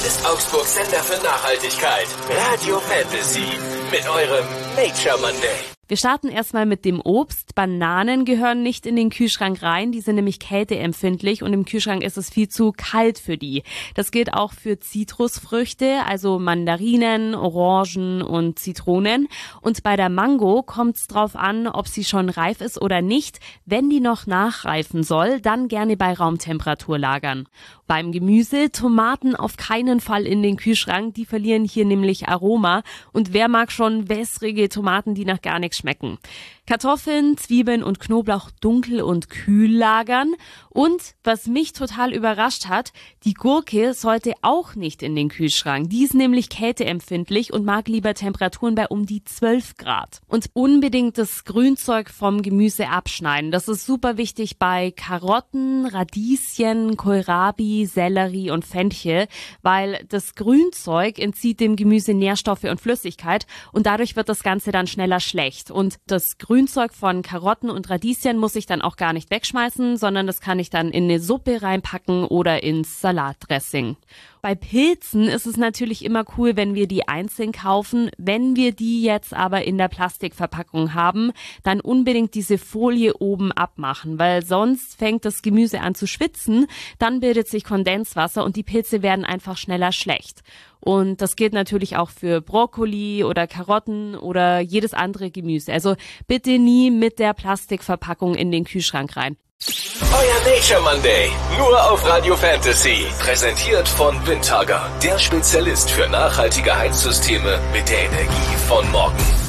ist Augsburgs Sender für Nachhaltigkeit. Radio Fantasy. Mit eurem Nature Monday. Wir starten erstmal mit dem Obst. Bananen gehören nicht in den Kühlschrank rein, die sind nämlich kälteempfindlich und im Kühlschrank ist es viel zu kalt für die. Das gilt auch für Zitrusfrüchte, also Mandarinen, Orangen und Zitronen. Und bei der Mango kommt es drauf an, ob sie schon reif ist oder nicht. Wenn die noch nachreifen soll, dann gerne bei Raumtemperatur lagern. Beim Gemüse, Tomaten auf keinen Fall in den Kühlschrank, die verlieren hier nämlich Aroma. Und wer mag schon wässrige Tomaten, die nach gar nichts schmecken? Kartoffeln, Zwiebeln und Knoblauch dunkel und kühl lagern. Und was mich total überrascht hat, die Gurke sollte auch nicht in den Kühlschrank. Die ist nämlich kälteempfindlich und mag lieber Temperaturen bei um die 12 Grad. Und unbedingt das Grünzeug vom Gemüse abschneiden. Das ist super wichtig bei Karotten, Radieschen, Kohlrabi, Sellerie und Fenchel, weil das Grünzeug entzieht dem Gemüse Nährstoffe und Flüssigkeit und dadurch wird das Ganze dann schneller schlecht. Und das Grünzeug von Karotten und Radieschen muss ich dann auch gar nicht wegschmeißen, sondern das kann ich dann in eine Suppe reinpacken oder ins Salatdressing. Bei Pilzen ist es natürlich immer cool, wenn wir die einzeln kaufen. Wenn wir die jetzt aber in der Plastikverpackung haben, dann unbedingt diese Folie oben abmachen, weil sonst fängt das Gemüse an zu schwitzen, dann bildet sich Kondenswasser und die Pilze werden einfach schneller schlecht. Und das gilt natürlich auch für Brokkoli oder Karotten oder jedes andere Gemüse. Also bitte nie mit der Plastikverpackung in den Kühlschrank rein. Euer Nature Monday, nur auf Radio Fantasy. Präsentiert von Windhager, der Spezialist für nachhaltige Heizsysteme mit der Energie von morgen.